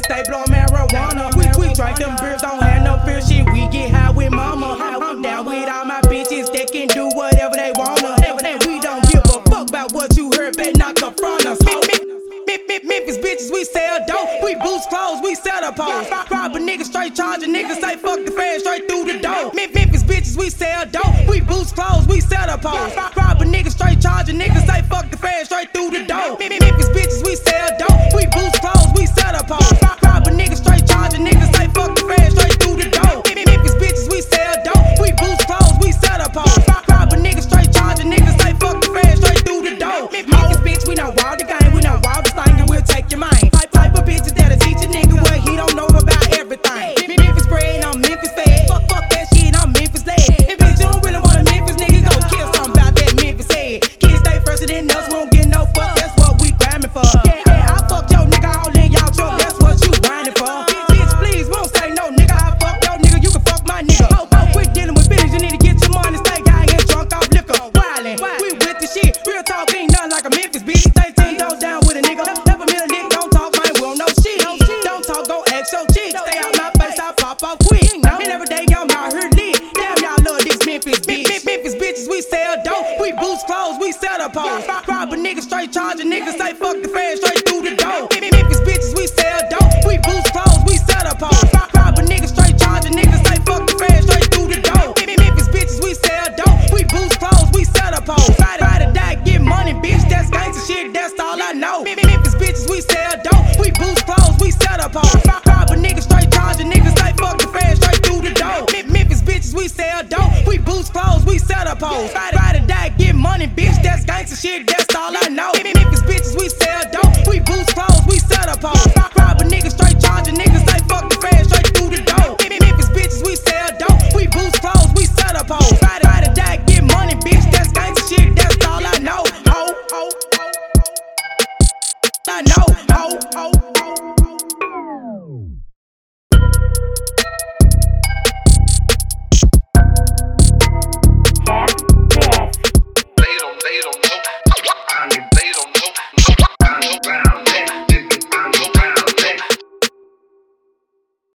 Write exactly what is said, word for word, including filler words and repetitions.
stay blowin' marijuana. We, we drink them beers, don't have no fear shit. We get high with mama. I'm down with all my bitches that can do whatever they wanna. And we don't give a fuck about what you heard, better not confront us. Memphis bitches, we sell dope. We boost clothes, we sell the pose. Rob a nigga straight charging niggas, say fuck the fans straight through the door. Memphis bitches, we sell dope. We boost clothes, we sell the pose. Rob a nigga straight charging niggas, say fuck the fans straight through the door. Memphis bitches, we sell dope. We boost clothes, we sell the pose. Rob a nigga straight charging niggas, say fuck the fans straight through the door. Memphis bitches, we sell dope. We boost clothes, we sell the pose. Rob a nigga straight charging niggas, say fuck the fans straight through the door. Memphis bitch, we know wild the game, we know wild the thing, and we'll take your mind. Type type of bitches that'll teach a nigga what he don't know about everything. Memphis bred, I'm Memphis fed. Fuck, fuck that shit, I'm Memphis led. If bitch you don't really want a Memphis nigga, go kill something about that Memphis head. Kids stay first and then us, we don't get no fuck. That's what we grinding for. Yeah, yeah, I fuck your nigga all in y'all truck. That's what you grinding for. Bitch, please, we don't say no nigga. I fuck your nigga, you can fuck my nigga. Oh, oh, quit dealing with bitches, you need to get your money. Stay guy and drunk off liquor. Wildin', we with the shit. Real talk ain't nothing like a Memphis bitch. Stay ten toes down with a nigga. Never met a nigga, don't talk, man, we don't know shit. Don't talk, go ask your chick. Stay out my face, I pop off quick. And every day y'all out here lit. Damn, y'all love this Memphis bitch. Memphis bitches, we sell dope. We boost clothes, we sell the pose. Rob a nigga straight charging niggas, say fuck the fans straight through the door. Memphis bitches, we sell dope. We boost clothes, we sell the pose. Rob a nigga straight charging niggas, say fuck the fans straight through the door. Memphis bitches, we sell dope. We boost clothes, we sell the pose. Ride or die, get money, bitch. That's gangsta shit, that's all I know. Memphis bitches, we sell dope. We boost clothes, we sell the pose. Rob a nigga straight charging niggas, say fuck the fans straight through the door. Memphis bitches, we sell dope. We boost clothes, we sell the pose.